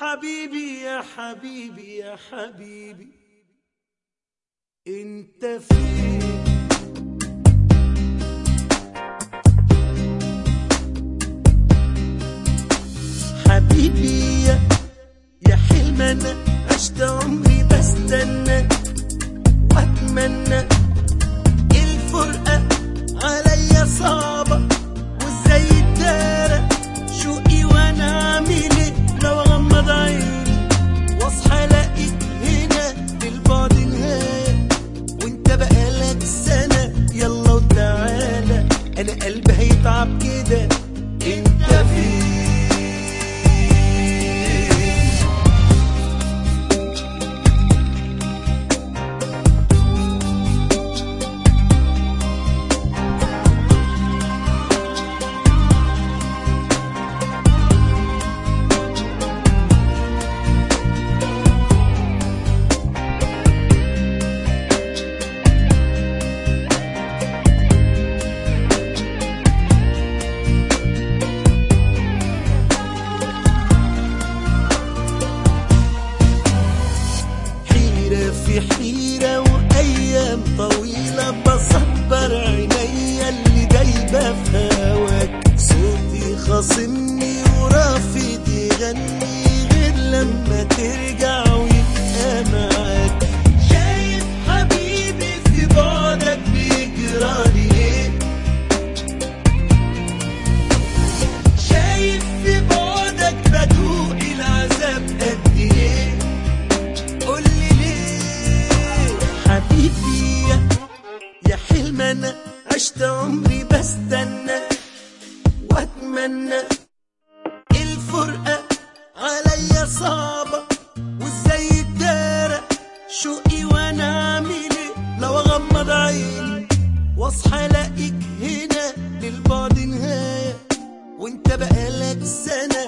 حبيبي يا حبيبي يا حبيبي انت فين؟ حبيبي يا حلم انا عشت عمري بستنى واتمنى الفرقة عليا صعبة وازاي الدارة شوقي وانا اعمل ايه لو اغمض عيني واصحى الاقيك هنا للبعد نهاية وانت بقالك سنة يلا وتعالى انا قلبي هيتعب كده انت فين؟ في حيرة وأيام طويلة بصبر عينيا اللي دايبة في هواك صوتي خاصمني ورافض يغني غير لما ترجع ويبقى معاك شايف حبيبي في بعدك بيجرالي ايه شايف في بعدك بدوق العذاب قد ايه حبيبي يا حلم انا عشت عمري بستنى واتمنى الفرقة عليا صعبة وازاي الدارة شوقي وانا اعمل ايه لو اغمض عيني واصحى الاقيك هنا للبعد نهاية وانت بقالك سنة